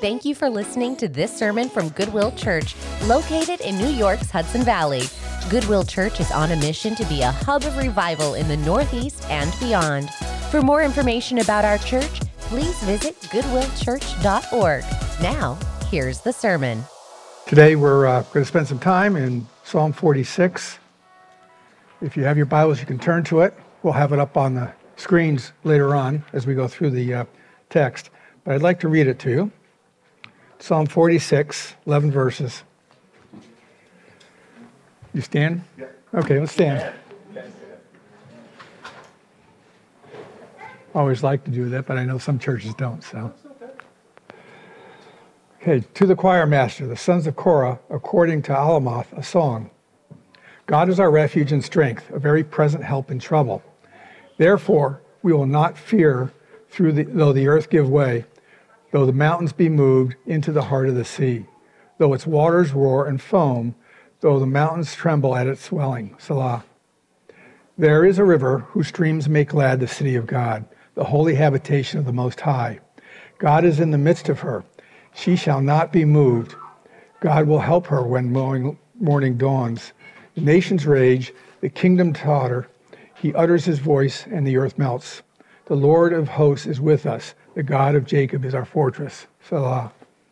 Thank you for listening to this sermon from Goodwill Church, located in New York's Hudson Valley. Goodwill Church is on a mission to be a hub of revival in the Northeast and beyond. For more information about our church, please visit goodwillchurch.org. Now, here's the sermon. Today we're going to spend some time in Psalm 46. If you have your Bibles, you can turn to it. We'll have it up on the screens later on as we go through the text. But I'd like to read it to you. Psalm 46, 11 verses. You stand? Yeah. Okay, let's stand. I always like to do that, but I know some churches don't, so. Okay, to the choir master, the sons of Korah, according to Alamoth, a song. God is our refuge and strength, a very present help in trouble. Therefore, we will not fear though the earth give way, though the mountains be moved into the heart of the sea, though its waters roar and foam, though the mountains tremble at its swelling. Selah. There is a river whose streams make glad the city of God, the holy habitation of the Most High. God is in the midst of her. She shall not be moved. God will help her when morning dawns. The nations rage, the kingdom totter. He utters his voice, and the earth melts. The Lord of hosts is with us. The God of Jacob is our fortress. Selah.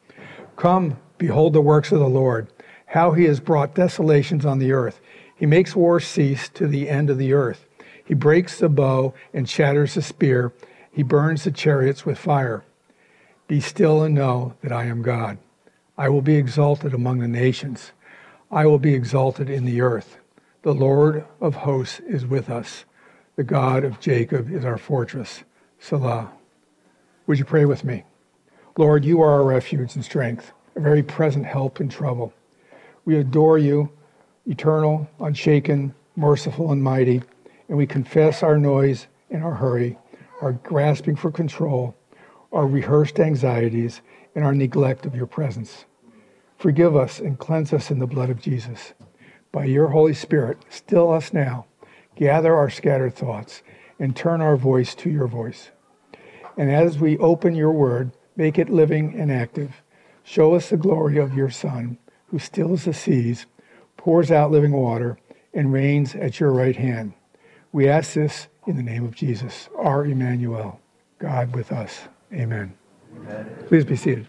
Come, behold the works of the Lord, how he has brought desolations on the earth. He makes war cease to the end of the earth. He breaks the bow and shatters the spear. He burns the chariots with fire. Be still and know that I am God. I will be exalted among the nations. I will be exalted in the earth. The Lord of hosts is with us. The God of Jacob is our fortress. Selah. Would you pray with me? Lord, you are our refuge and strength, a very present help in trouble. We adore you, eternal, unshaken, merciful, and mighty, and we confess our noise and our hurry, our grasping for control, our rehearsed anxieties, and our neglect of your presence. Forgive us and cleanse us in the blood of Jesus. By your Holy Spirit, still us now, gather our scattered thoughts, and turn our voice to your voice. And as we open your word, make it living and active. Show us the glory of your Son, who stills the seas, pours out living water, and reigns at your right hand. We ask this in the name of Jesus, our Emmanuel, God with us. Amen. Amen. Please be seated.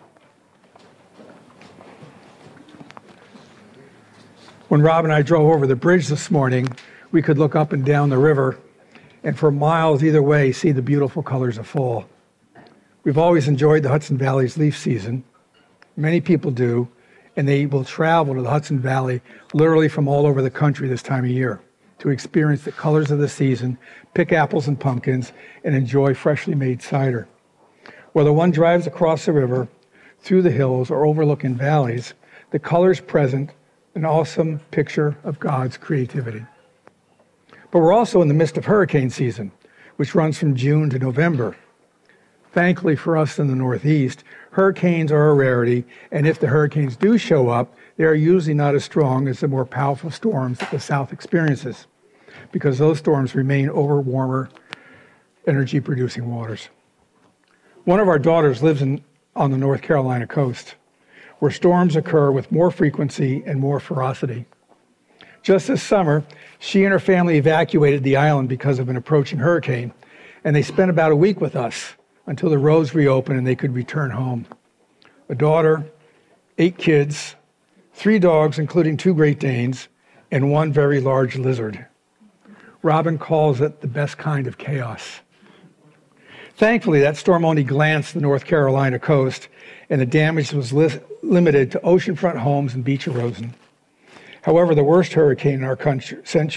When Rob and I drove over the bridge this morning, we could look up and down the river and for miles either way see the beautiful colors of fall. We've always enjoyed the Hudson Valley's leaf season. Many people do, and they will travel to the Hudson Valley literally from all over the country this time of year to experience the colors of the season, pick apples and pumpkins, and enjoy freshly made cider. Whether one drives across the river, through the hills, or overlooking valleys, the colors present an awesome picture of God's creativity. But we're also in the midst of hurricane season, which runs from June to November. Thankfully for us in the Northeast, hurricanes are a rarity, and if the hurricanes do show up, they are usually not as strong as the more powerful storms that the South experiences, because those storms remain over warmer, energy-producing waters. One of our daughters lives on the North Carolina coast, where storms occur with more frequency and more ferocity. Just this summer, she and her family evacuated the island because of an approaching hurricane, and they spent about a week with us until the roads reopened and they could return home. A daughter, 8 kids, 3 dogs, including 2 Great Danes, and 1 very large lizard. Robin calls it the best kind of chaos. Thankfully, that storm only glanced the North Carolina coast, and the damage was limited to oceanfront homes and beach erosion. However, the worst hurricane in our country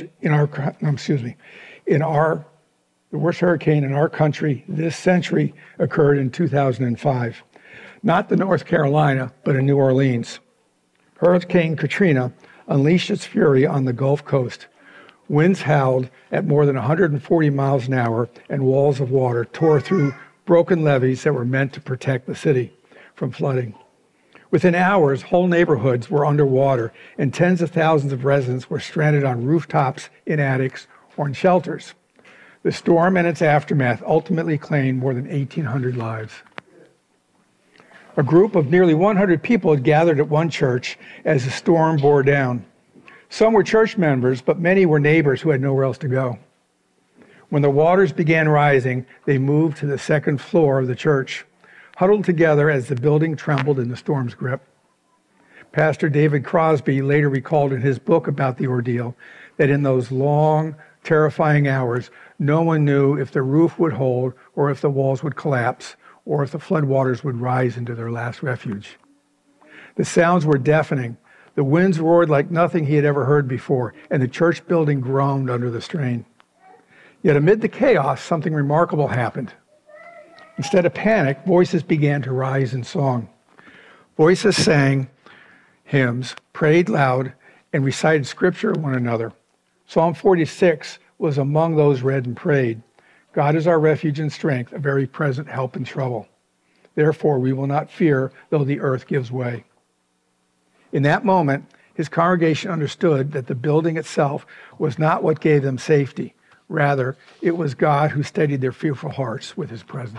this century occurred in 2005. Not the North Carolina, but in New Orleans. Hurricane Katrina unleashed its fury on the Gulf Coast. Winds howled at more than 140 miles an hour, and walls of water tore through broken levees that were meant to protect the city from flooding. Within hours, whole neighborhoods were underwater, and tens of thousands of residents were stranded on rooftops, in attics, or in shelters. The storm and its aftermath ultimately claimed more than 1,800 lives. A group of nearly 100 people had gathered at one church as the storm bore down. Some were church members, but many were neighbors who had nowhere else to go. When the waters began rising, they moved to the second floor of the church, huddled together as the building trembled in the storm's grip. Pastor David Crosby later recalled in his book about the ordeal that in those long, terrifying hours, no one knew if the roof would hold or if the walls would collapse or if the floodwaters would rise into their last refuge. The sounds were deafening. The winds roared like nothing he had ever heard before, and the church building groaned under the strain. Yet amid the chaos, something remarkable happened. Instead of panic, voices began to rise in song. Voices sang hymns, prayed loud, and recited scripture to one another. Psalm 46 was among those read and prayed. God is our refuge and strength, a very present help in trouble. Therefore, we will not fear, though the earth gives way. In that moment, his congregation understood that the building itself was not what gave them safety. Rather, it was God who steadied their fearful hearts with his presence.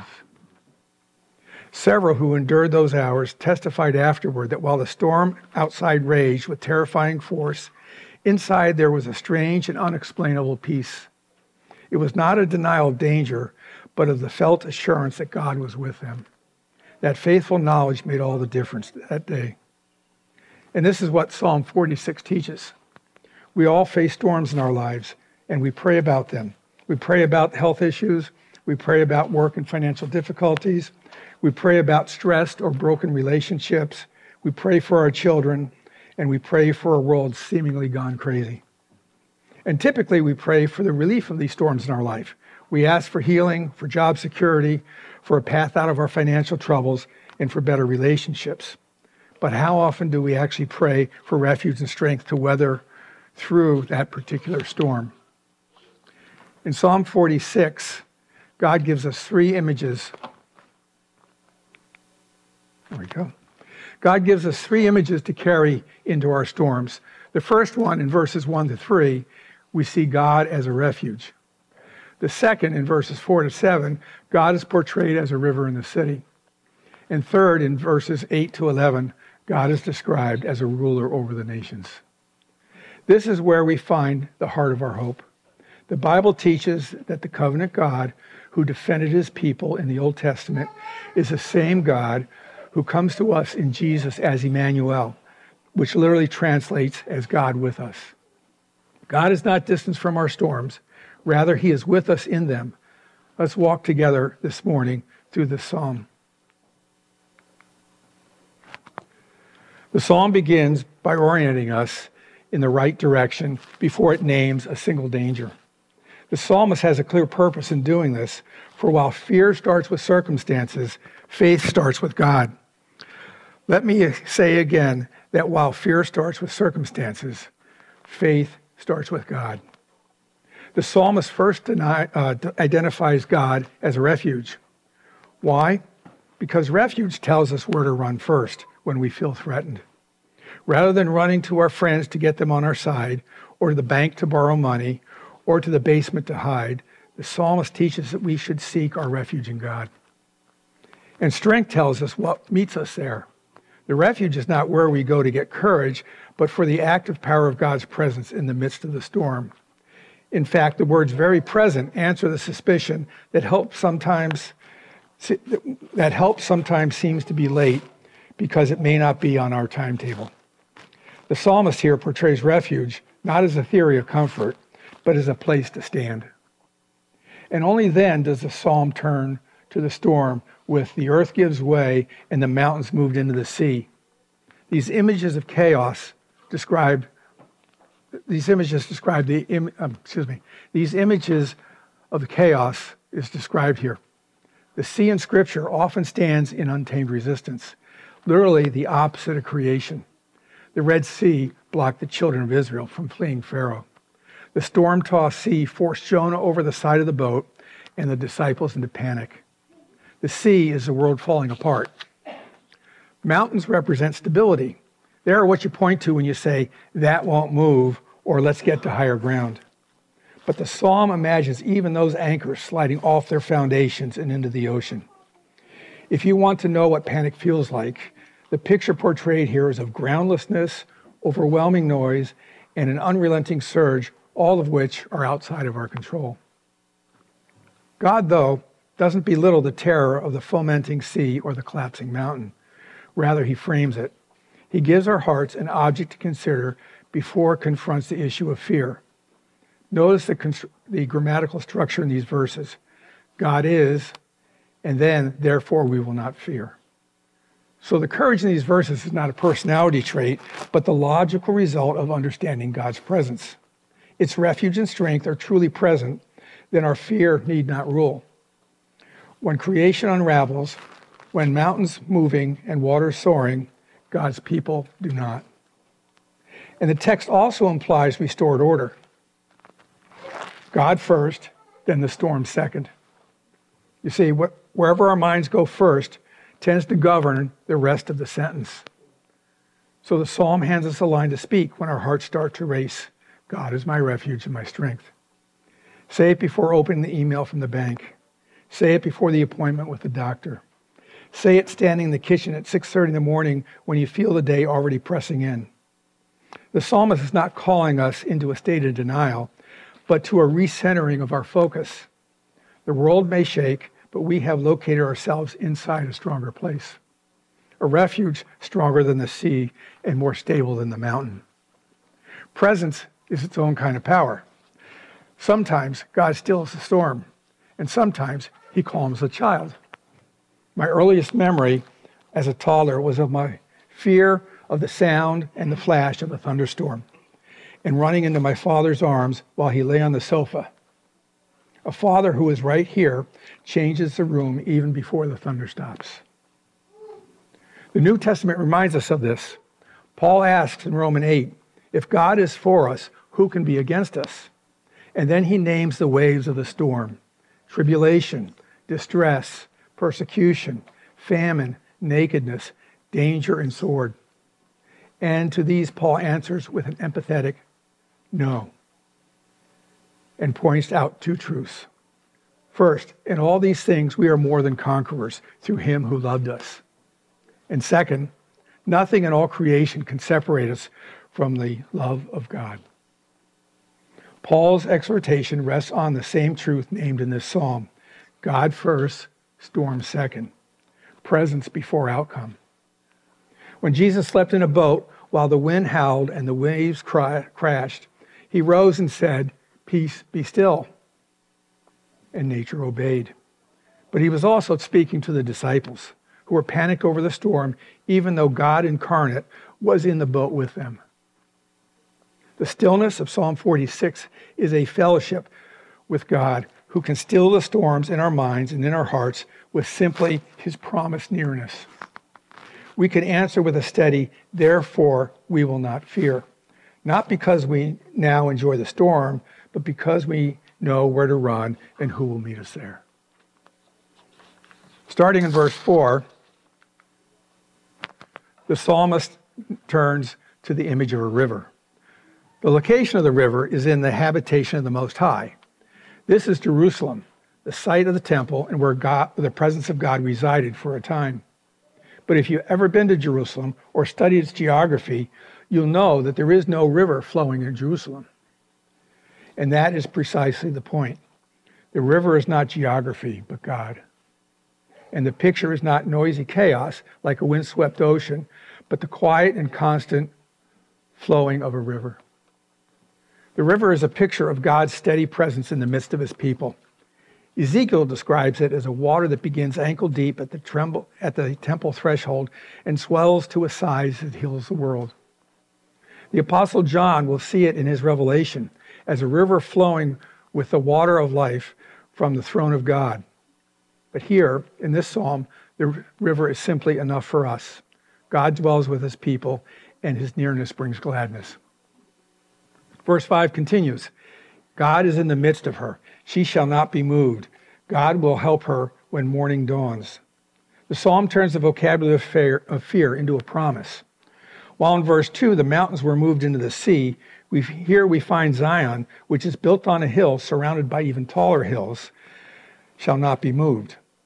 Several who endured those hours testified afterward that while the storm outside raged with terrifying force, inside there was a strange and unexplainable peace. It was not a denial of danger, but of the felt assurance that God was with them. That faithful knowledge made all the difference that day. And this is what Psalm 46 teaches. We all face storms in our lives, and we pray about them. We pray about health issues. We pray about work and financial difficulties. We pray about stressed or broken relationships. We pray for our children, and we pray for a world seemingly gone crazy. And typically we pray for the relief of these storms in our life. We ask for healing, for job security, for a path out of our financial troubles, and for better relationships. But how often do we actually pray for refuge and strength to weather through that particular storm? In Psalm 46, God gives us three images. There we go. God gives us three images to carry into our storms. The first one, in verses 1 to 3, we see God as a refuge. The second, in verses 4 to 7, God is portrayed as a river in the city. And third, in verses 8 to 11, God is described as a ruler over the nations. This is where we find the heart of our hope. The Bible teaches that the covenant God who defended his people in the Old Testament is the same God who comes to us in Jesus as Emmanuel, which literally translates as God with us. God is not distant from our storms. Rather, he is with us in them. Let's walk together this morning through this psalm. The psalm begins by orienting us in the right direction before it names a single danger. The psalmist has a clear purpose in doing this, for while fear starts with circumstances, faith starts with God. Let me say again that while fear starts with circumstances, faith starts with God. The psalmist first identifies God as a refuge. Why? Because refuge tells us where to run first when we feel threatened. Rather than running to our friends to get them on our side, or to the bank to borrow money, or to the basement to hide, the psalmist teaches that we should seek our refuge in God. And strength tells us what meets us there. The refuge is not where we go to get courage, but for the active power of God's presence in the midst of the storm. In fact, the words very present answer the suspicion that help sometimes seems to be late because it may not be on our timetable. The psalmist here portrays refuge not as a theory of comfort, but as a place to stand. And only then does the psalm turn to the storm with the earth gives way and the mountains moved into the sea. These images of chaos describe These images of the chaos is described here. The sea in Scripture often stands in untamed resistance, literally the opposite of creation. The Red Sea blocked the children of Israel from fleeing Pharaoh. The storm-tossed sea forced Jonah over the side of the boat and the disciples into panic. The sea is the world falling apart. Mountains represent stability. They are what you point to when you say, that won't move, or let's get to higher ground. But the psalm imagines even those anchors sliding off their foundations and into the ocean. If you want to know what panic feels like, the picture portrayed here is of groundlessness, overwhelming noise, and an unrelenting surge, all of which are outside of our control. God, though, doesn't belittle the terror of the fomenting sea or the collapsing mountain. Rather, he frames it. He gives our hearts an object to consider before it confronts the issue of fear. Notice the grammatical structure in these verses. God is, and then, therefore, we will not fear. So the courage in these verses is not a personality trait, but the logical result of understanding God's presence. Its refuge and strength are truly present, then our fear need not rule. When creation unravels, when mountains moving and waters soaring, God's people do not. And the text also implies restored order. God first, then the storm second. You see, wherever our minds go first tends to govern the rest of the sentence. So the psalm hands us a line to speak when our hearts start to race. God is my refuge and my strength. Say it before opening the email from the bank. Say it before the appointment with the doctor. Say it standing in the kitchen at 6:30 in the morning when you feel the day already pressing in. The psalmist is not calling us into a state of denial, but to a recentering of our focus. The world may shake, but we have located ourselves inside a stronger place. A refuge stronger than the sea and more stable than the mountain. Presence is its own kind of power. Sometimes God stills the storm, and sometimes he calms the child. My earliest memory as a toddler was of my fear of the sound and the flash of a thunderstorm, and running into my father's arms while he lay on the sofa. A father who is right here changes the room even before the thunder stops. The New Testament reminds us of this. Paul asks in Romans 8, if God is for us, who can be against us? And then he names the waves of the storm: tribulation, distress, persecution, famine, nakedness, danger, and sword. And to these, Paul answers with an empathetic no, and points out two truths. First, in all these things, we are more than conquerors through him who loved us. And second, nothing in all creation can separate us from the love of God. Paul's exhortation rests on the same truth named in this psalm: God first, storm second, presence before outcome. When Jesus slept in a boat while the wind howled and the waves crashed, he rose and said, "Peace, be still." And nature obeyed. But he was also speaking to the disciples, who were panicked over the storm, even though God incarnate was in the boat with them. The stillness of Psalm 46 is a fellowship with God, who can still the storms in our minds and in our hearts with simply his promised nearness. We can answer with a steady, therefore we will not fear. Not because we now enjoy the storm, but because we know where to run and who will meet us there. Starting in verse 4, the psalmist turns to the image of a river. The location of the river is in the habitation of the Most High. This is Jerusalem, the site of the temple and where the presence of God resided for a time. But if you've ever been to Jerusalem or studied its geography, you'll know that there is no river flowing in Jerusalem. And that is precisely the point. The river is not geography, but God. And the picture is not noisy chaos like a windswept ocean, but the quiet and constant flowing of a river. The river is a picture of God's steady presence in the midst of his people. Ezekiel describes it as a water that begins ankle deep at the temple threshold and swells to a size that heals the world. The Apostle John will see it in his Revelation as a river flowing with the water of life from the throne of God. But here, in this psalm, the river is simply enough for us. God dwells with his people, and his nearness brings gladness. Verse 5 continues, God is in the midst of her. She shall not be moved. God will help her when morning dawns. The psalm turns the vocabulary of fear into a promise. While in verse 2, the mountains were moved into the sea, here we find Zion, which is built on a hill surrounded by even taller hills, shall not be moved.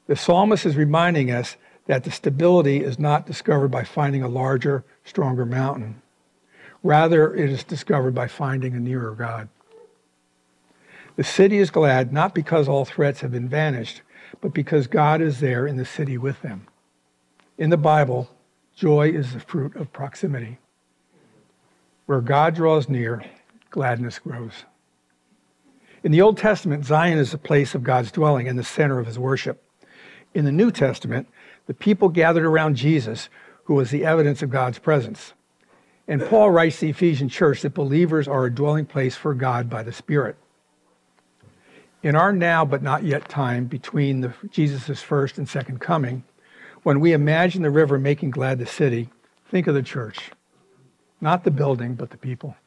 The psalmist is reminding us that the stability is not discovered by finding a larger, stronger mountain. Rather, it is discovered by finding a nearer God. The city is glad not because all threats have been vanished, but because God is there in the city with them. In the Bible, joy is the fruit of proximity. Where God draws near, gladness grows. In the Old Testament, Zion is the place of God's dwelling and the center of his worship. In the New Testament, the people gathered around Jesus, who was the evidence of God's presence. And Paul writes to the Ephesian church that believers are a dwelling place for God by the Spirit. In our now but not yet time between Jesus' first and second coming, when we imagine the river making glad the city, think of the church. Not the building, but the people.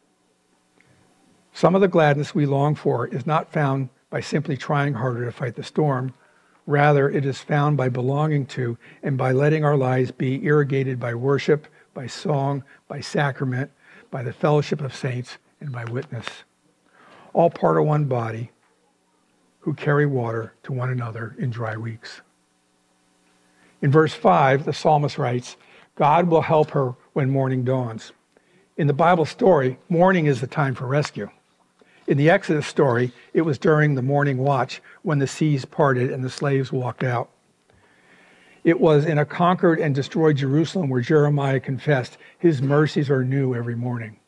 Some of the gladness we long for is not found by simply trying harder to fight the storm. Rather, it is found by belonging to and by letting our lives be irrigated by worship, by song, by sacrament, by the fellowship of saints, and by witness. All part of one body who carry water to one another in dry weeks. In verse 5, the psalmist writes, God will help her when morning dawns. In the Bible story, morning is the time for rescue. In the Exodus story, it was during the morning watch when the seas parted and the slaves walked out. It was in a conquered and destroyed Jerusalem where Jeremiah confessed, his mercies are new every morning.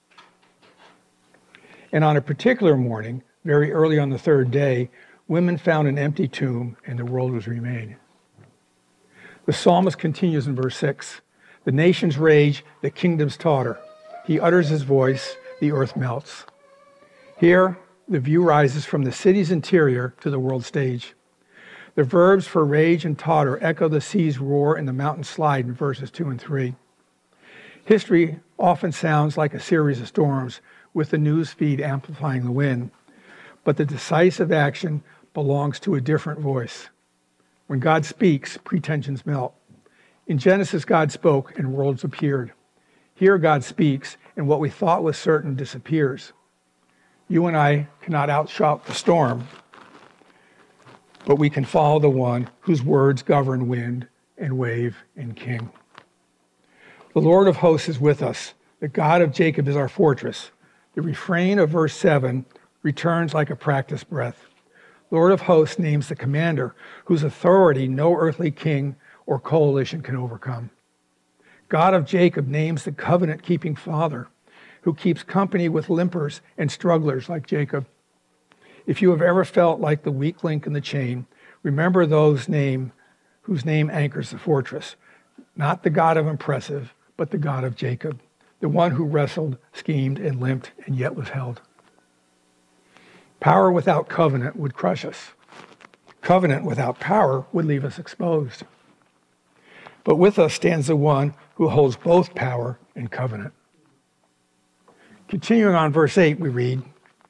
And on a particular morning, very early on the third day, women found an empty tomb and the world was remade. The psalmist continues in verse 6. The nations rage, the kingdoms totter. He utters his voice, the earth melts. Here, the view rises from the city's interior to the world stage. The verbs for rage and totter echo the sea's roar and the mountains slide in verses 2 and 3. History often sounds like a series of storms, with the news feed amplifying the wind. But the decisive action belongs to a different voice. When God speaks, pretensions melt. In Genesis, God spoke and worlds appeared. Here, God speaks, and what we thought was certain disappears. You and I cannot outshout the storm, but we can follow the one whose words govern wind and wave and king. The Lord of hosts is with us. The God of Jacob is our fortress. The refrain of verse 7 returns like a practiced breath. Lord of hosts names the commander whose authority no earthly king or coalition can overcome. God of Jacob names the covenant-keeping Father who keeps company with limpers and strugglers like Jacob. If you have ever felt like the weak link in the chain, remember whose name anchors the fortress. Not the God of impressive, but the God of Jacob, the one who wrestled, schemed, and limped, and yet was held. Power without covenant would crush us. Covenant without power would leave us exposed. But with us stands the one who holds both power and covenant. Continuing on verse 8, we read,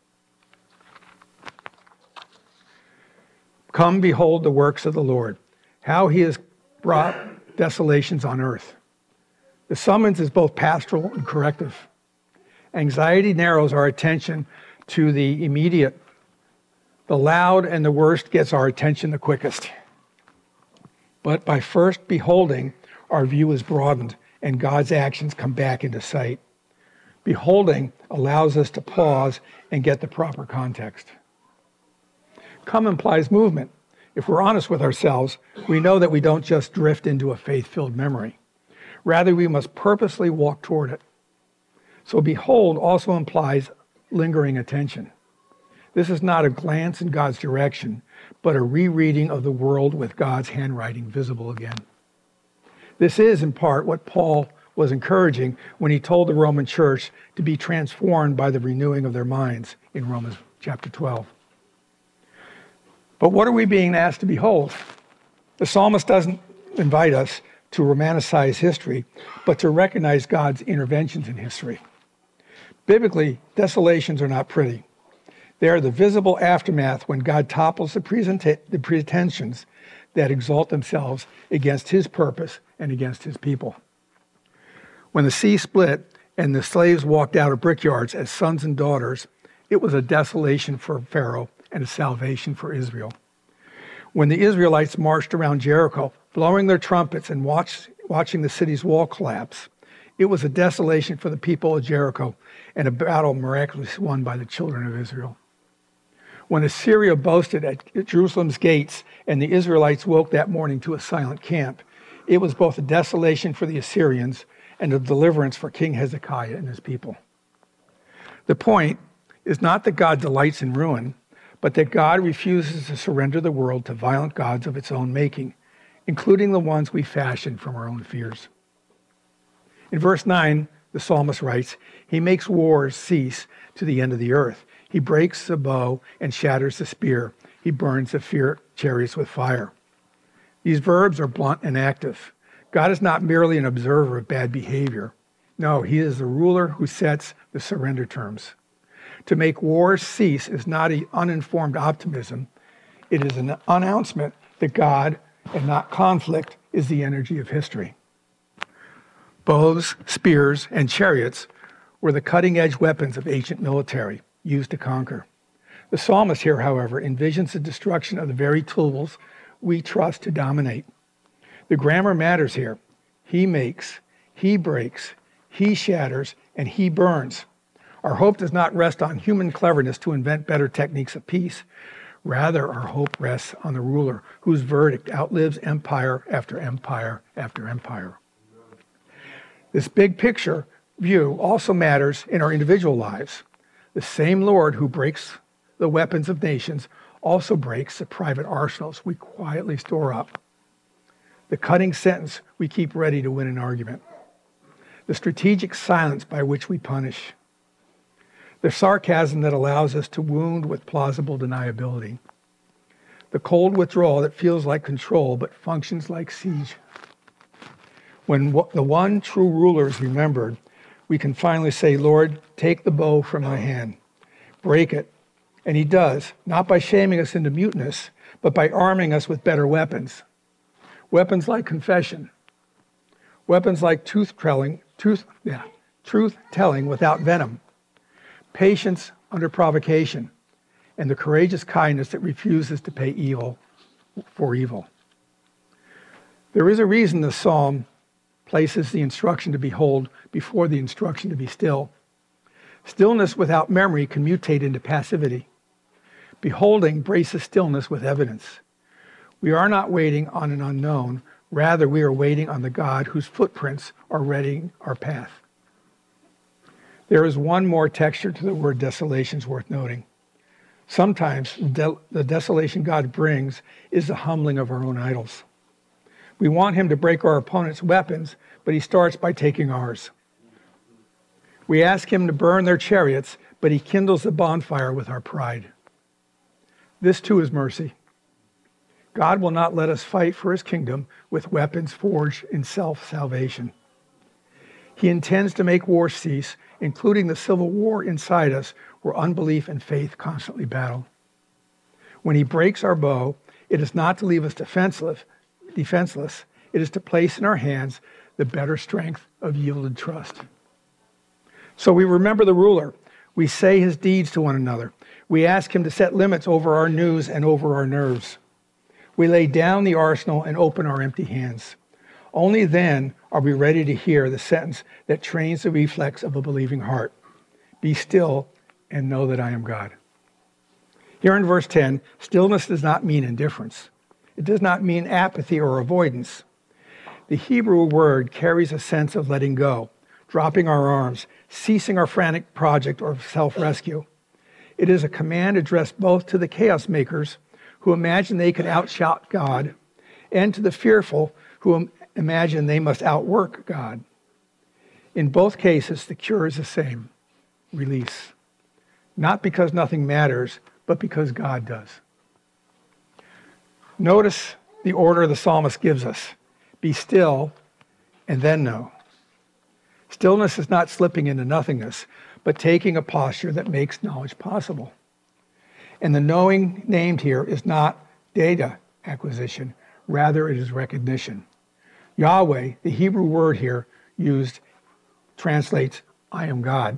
Come behold the works of the Lord, how he has brought desolations on earth. The summons is both pastoral and corrective. Anxiety narrows our attention to the immediate. The loud and the worst gets our attention the quickest. But by first beholding, our view is broadened and God's actions come back into sight. Beholding allows us to pause and get the proper context. Come implies movement. If we're honest with ourselves, we know that we don't just drift into a faith-filled memory. Rather, we must purposely walk toward it. So behold also implies lingering attention. This is not a glance in God's direction, but a rereading of the world with God's handwriting visible again. This is, in part, what Paul was encouraging when he told the Roman church to be transformed by the renewing of their minds in Romans chapter 12. But what are we being asked to behold? The psalmist doesn't invite us to romanticize history, but to recognize God's interventions in history. Biblically, desolations are not pretty. They are the visible aftermath when God topples the pretensions that exalt themselves against his purpose and against his people. When the sea split and the slaves walked out of brickyards as sons and daughters, it was a desolation for Pharaoh and a salvation for Israel. When the Israelites marched around Jericho, blowing their trumpets and watching the city's wall collapse, it was a desolation for the people of Jericho and a battle miraculously won by the children of Israel. When Assyria boasted at Jerusalem's gates and the Israelites woke that morning to a silent camp, it was both a desolation for the Assyrians and a deliverance for King Hezekiah and his people. The point is not that God delights in ruin, but that God refuses to surrender the world to violent gods of its own making, including the ones we fashion from our own fears. In verse 9, the psalmist writes, "He makes wars cease to the end of the earth. He breaks the bow and shatters the spear. He burns the chariots with fire." These verbs are blunt and active. God is not merely an observer of bad behavior. No, he is the ruler who sets the surrender terms. To make wars cease is not an uninformed optimism. It is an announcement that God, and not conflict, is the energy of history. Bows, spears, and chariots were the cutting-edge weapons of ancient military, used to conquer. The psalmist here, however, envisions the destruction of the very tools we trust to dominate. The grammar matters here. He makes, he breaks, he shatters, and he burns. Our hope does not rest on human cleverness to invent better techniques of peace. Rather, our hope rests on the ruler whose verdict outlives empire after empire after empire. This big picture view also matters in our individual lives. The same Lord who breaks the weapons of nations also breaks the private arsenals we quietly store up. The cutting sentence we keep ready to win an argument. The strategic silence by which we punish. The sarcasm that allows us to wound with plausible deniability. The cold withdrawal that feels like control but functions like siege. When the one true ruler is remembered, we can finally say, "Lord, take the bow from my hand. Break it." And he does, not by shaming us into muteness, but by arming us with better weapons. Weapons like confession. Weapons like truth-telling without venom. Patience under provocation, and the courageous kindness that refuses to pay evil for evil. There is a reason the psalm places the instruction to behold before the instruction to be still. Stillness without memory can mutate into passivity. Beholding braces stillness with evidence. We are not waiting on an unknown, rather we are waiting on the God whose footprints are readying our path. There is one more texture to the word desolations worth noting. Sometimes the desolation God brings is the humbling of our own idols. We want him to break our opponent's weapons, but he starts by taking ours. We ask him to burn their chariots, but he kindles the bonfire with our pride. This too is mercy. God will not let us fight for his kingdom with weapons forged in self-salvation. He intends to make war cease, including the civil war inside us where unbelief and faith constantly battle. When he breaks our bow, it is not to leave us defenseless. It is to place in our hands the better strength of yielded trust. So we remember the ruler. We say his deeds to one another. We ask him to set limits over our news and over our nerves. We lay down the arsenal and open our empty hands. Only then are we ready to hear the sentence that trains the reflex of a believing heart. Be still and know that I am God. Here in verse 10, stillness does not mean indifference. It does not mean apathy or avoidance. The Hebrew word carries a sense of letting go, dropping our arms, ceasing our frantic project or self-rescue. It is a command addressed both to the chaos makers who imagine they can outshout God and to the fearful who imagine they must outwork God. In both cases, the cure is the same: release. Not because nothing matters, but because God does. Notice the order the psalmist gives us. Be still, and then know. Stillness is not slipping into nothingness, but taking a posture that makes knowledge possible. And the knowing named here is not data acquisition, rather it is recognition. Yahweh, the Hebrew word here used, translates, I am God,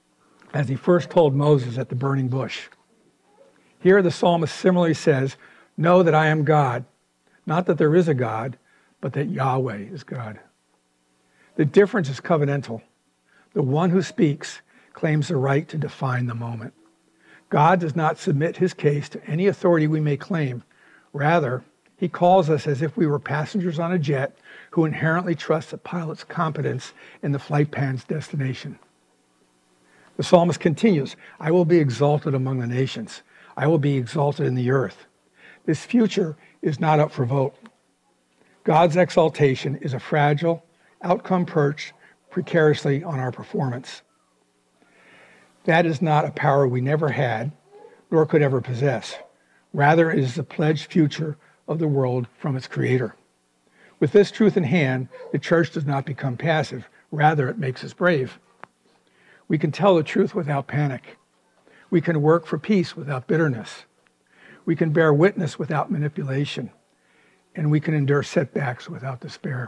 as he first told Moses at the burning bush. Here the psalmist similarly says, Know that I am God, not that there is a God, but that Yahweh is God. The difference is covenantal. The one who speaks claims the right to define the moment. God does not submit his case to any authority we may claim. Rather, he calls us as if we were passengers on a jet who inherently trust the pilot's competence in the flight plan's destination. The psalmist continues, I will be exalted among the nations. I will be exalted in the earth. This future is not up for vote. God's exaltation is a fragile outcome perched precariously on our performance. That is not a power we never had, nor could ever possess. Rather, it is the pledged future of the world from its creator. With this truth in hand, the church does not become passive. Rather, it makes us brave. We can tell the truth without panic. We can work for peace without bitterness. We can bear witness without manipulation. And we can endure setbacks without despair.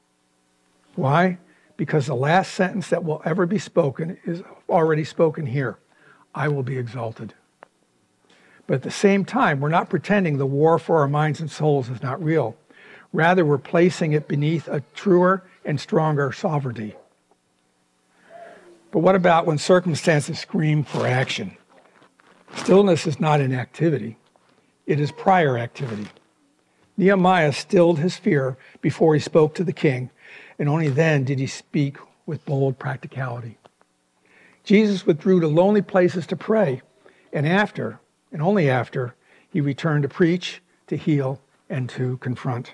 Why? Because the last sentence that will ever be spoken is already spoken here. I will be exalted. But at the same time, we're not pretending the war for our minds and souls is not real. Rather, we're placing it beneath a truer and stronger sovereignty. But what about when circumstances scream for action? Stillness is not inactivity. It is prior activity. Nehemiah stilled his fear before he spoke to the king, and only then did he speak with bold practicality. Jesus withdrew to lonely places to pray, and after, and only after, he returned to preach, to heal, and to confront.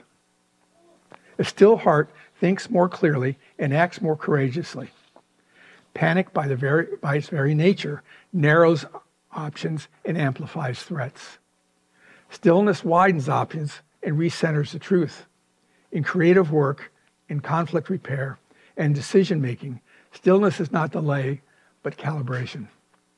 A still heart thinks more clearly and acts more courageously. Panic, by its very nature, narrows options and amplifies threats. Stillness widens options and recenters the truth. In creative work, in conflict repair, and decision-making, stillness is not delay, but calibration.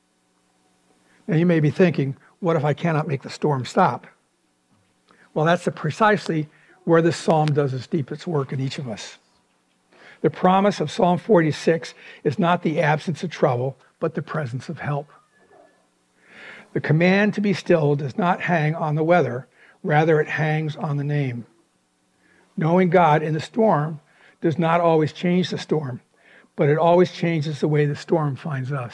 Now you may be thinking, what if I cannot make the storm stop? Well, that's precisely where this psalm does its deepest work in each of us. The promise of Psalm 46 is not the absence of trouble, but the presence of help. The command to be still does not hang on the weather, rather it hangs on the name. Knowing God in the storm does not always change the storm, but it always changes the way the storm finds us.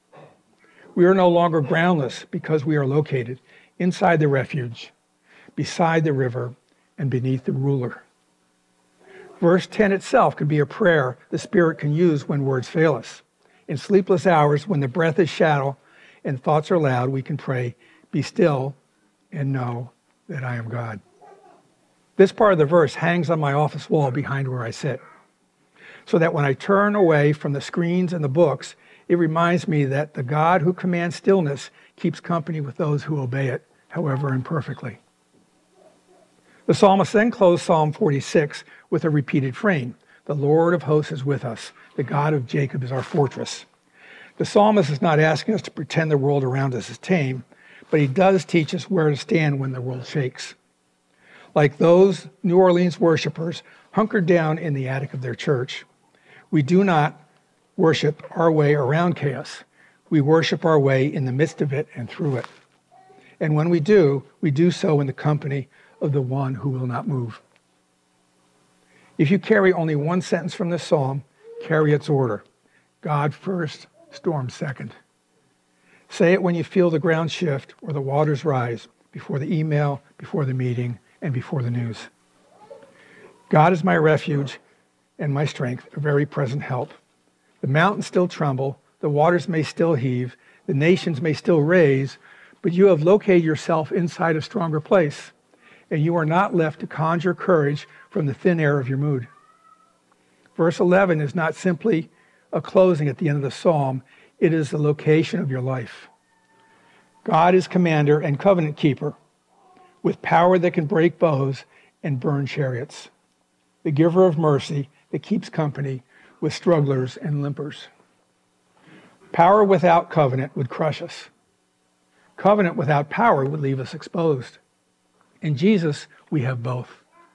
We are no longer groundless because we are located inside the refuge, beside the river, and beneath the ruler. Verse 10 itself could be a prayer the Spirit can use when words fail us. In sleepless hours, when the breath is shallow and thoughts are loud, we can pray, be still and know that I am God. This part of the verse hangs on my office wall behind where I sit, so that when I turn away from the screens and the books, it reminds me that the God who commands stillness keeps company with those who obey it, however imperfectly. The psalmist then closed Psalm 46 with a repeated refrain. The Lord of hosts is with us. The God of Jacob is our fortress. The psalmist is not asking us to pretend the world around us is tame, but he does teach us where to stand when the world shakes. Like those New Orleans worshipers hunkered down in the attic of their church, we do not worship our way around chaos. We worship our way in the midst of it and through it. And when we do so in the company of the one who will not move. If you carry only one sentence from this psalm, carry its order. God first, storm second. Say it when you feel the ground shift or the waters rise, before the email, before the meeting, and before the news. God is my refuge and my strength, a very present help. The mountains still tremble, the waters may still heave, the nations may still raise, but you have located yourself inside a stronger place, and you are not left to conjure courage from the thin air of your mood. Verse 11 is not simply a closing at the end of the psalm, it is the location of your life. God is commander and covenant keeper, with power that can break bows and burn chariots. The giver of mercy that keeps company with strugglers and limpers. Power without covenant would crush us. Covenant without power would leave us exposed. In Jesus, we have both.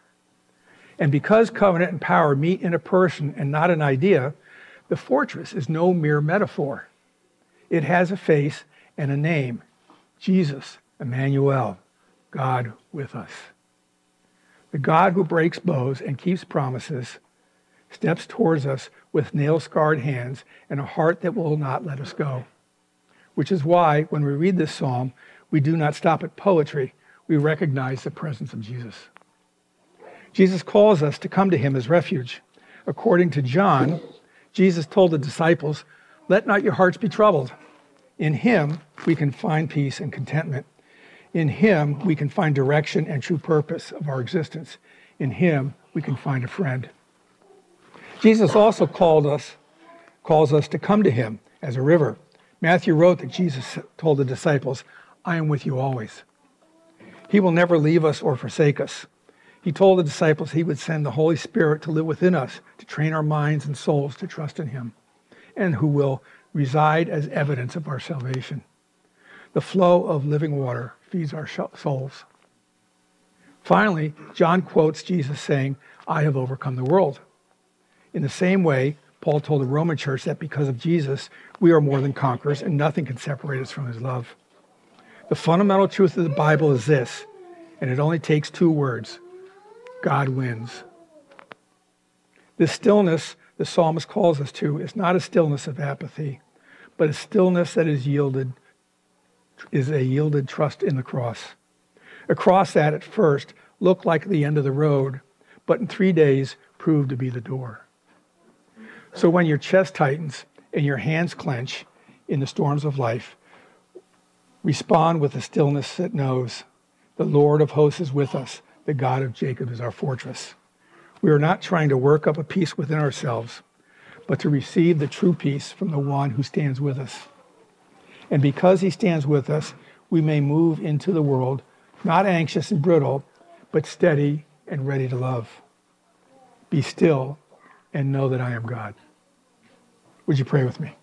And because covenant and power meet in a person and not an idea, the fortress is no mere metaphor. It has a face and a name, Jesus, Emmanuel, God with us. The God who breaks bows and keeps promises steps towards us with nail-scarred hands and a heart that will not let us go. Which is why, when we read this psalm, we do not stop at poetry. We recognize the presence of Jesus. Jesus calls us to come to him as refuge. According to John, Jesus told the disciples, "Let not your hearts be troubled." In him, we can find peace and contentment. In him, we can find direction and true purpose of our existence. In him, we can find a friend. Jesus also calls us to come to him as a river. Matthew wrote that Jesus told the disciples, "I am with you always." He will never leave us or forsake us. He told the disciples he would send the Holy Spirit to live within us, to train our minds and souls to trust in him, and who will reside as evidence of our salvation. The flow of living water feeds our souls. Finally, John quotes Jesus saying, "I have overcome the world." In the same way, Paul told the Roman church that because of Jesus, we are more than conquerors and nothing can separate us from his love. The fundamental truth of the Bible is this, and it only takes 2 words: God wins. This stillness the psalmist calls us to is not a stillness of apathy, but a stillness that is a yielded trust in the cross. A cross that at first looked like the end of the road, but in 3 days proved to be the door. So when your chest tightens and your hands clench in the storms of life, respond with a stillness that knows the Lord of hosts is with us. The God of Jacob is our fortress. We are not trying to work up a peace within ourselves, but to receive the true peace from the one who stands with us. And because he stands with us, we may move into the world, not anxious and brittle, but steady and ready to love. Be still and know that I am God. Would you pray with me?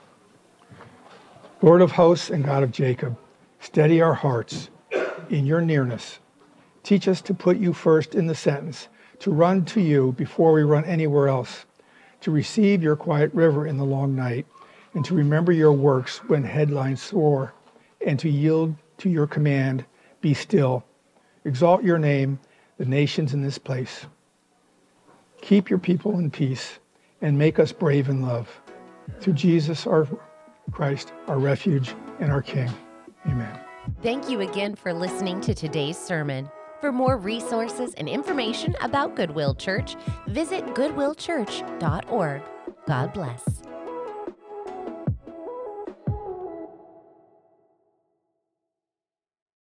Lord of hosts and God of Jacob, steady our hearts in your nearness. Teach us to put you first in the sentence, to run to you before we run anywhere else, to receive your quiet river in the long night, and to remember your works when headlines soar, and to yield to your command, be still. Exalt your name, the nations in this place. Keep your people in peace, and make us brave in love. Through Jesus, our Christ, our refuge and our King. Amen. Thank you again for listening to today's sermon. For more resources and information about Goodwill Church, visit goodwillchurch.org. God bless.